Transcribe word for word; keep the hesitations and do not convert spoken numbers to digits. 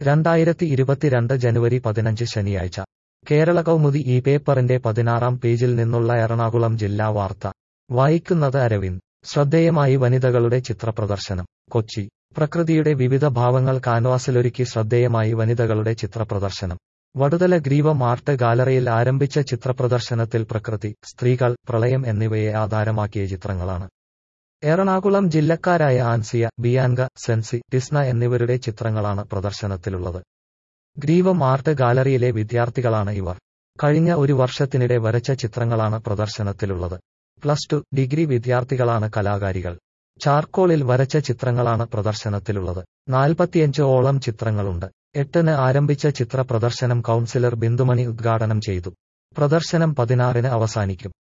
രണ്ടായിരത്തി ഇരുപത്തിരണ്ട് ജനുവരി പതിനഞ്ച് ശനിയാഴ്ച കേരള കൗമുദി ഈ പേപ്പറിന്റെ പതിനാറാം പേജിൽ നിന്നുള്ള എറണാകുളം ജില്ലാ വാർത്ത വായിക്കുന്നത് അരവിന്ദ്. ശ്രദ്ധേയമായി വനിതകളുടെ ചിത്രപ്രദർശനം. കൊച്ചി. പ്രകൃതിയുടെ വിവിധ ഭാവങ്ങൾ കാൻവാസിലൊരുക്കി ശ്രദ്ധേയമായി വനിതകളുടെ ചിത്രപ്രദർശനം. വടുതല ഗ്രീവം ആർട്ട് ഗാലറിയിൽ ആരംഭിച്ച ചിത്രപ്രദർശനത്തിൽ പ്രകൃതി, സ്ത്രീകൾ, പ്രളയം എന്നിവയെ ആധാരമാക്കിയ ചിത്രങ്ങളാണ്. എറണാകുളം ജില്ലക്കാരായ ആൻസിയ, ബിയാൻക, സെൻസി, ടിസ്ന എന്നിവരുടെ ചിത്രങ്ങളാണ് പ്രദർശനത്തിലുള്ളത്. ഗ്രീവം ആർട്ട് ഗാലറിയിലെ വിദ്യാർത്ഥികളാണ് ഇവർ. കഴിഞ്ഞ ഒരു വർഷത്തിനിടെ വരച്ച ചിത്രങ്ങളാണ് പ്രദർശനത്തിലുള്ളത്. പ്ലസ് ടു, ഡിഗ്രി വിദ്യാർത്ഥികളാണ് കലാകാരികൾ. ചാർക്കോളിൽ വരച്ച ചിത്രങ്ങളാണ് പ്രദർശനത്തിലുള്ളത്. നാൽപ്പത്തിയഞ്ച് ഓളം ചിത്രങ്ങളുണ്ട്. എട്ടിന് ആരംഭിച്ച ചിത്ര പ്രദർശനം കൗൺസിലർ ബിന്ദുമണി ഉദ്ഘാടനം ചെയ്തു. പ്രദർശനം പതിനാറിന് അവസാനിക്കും.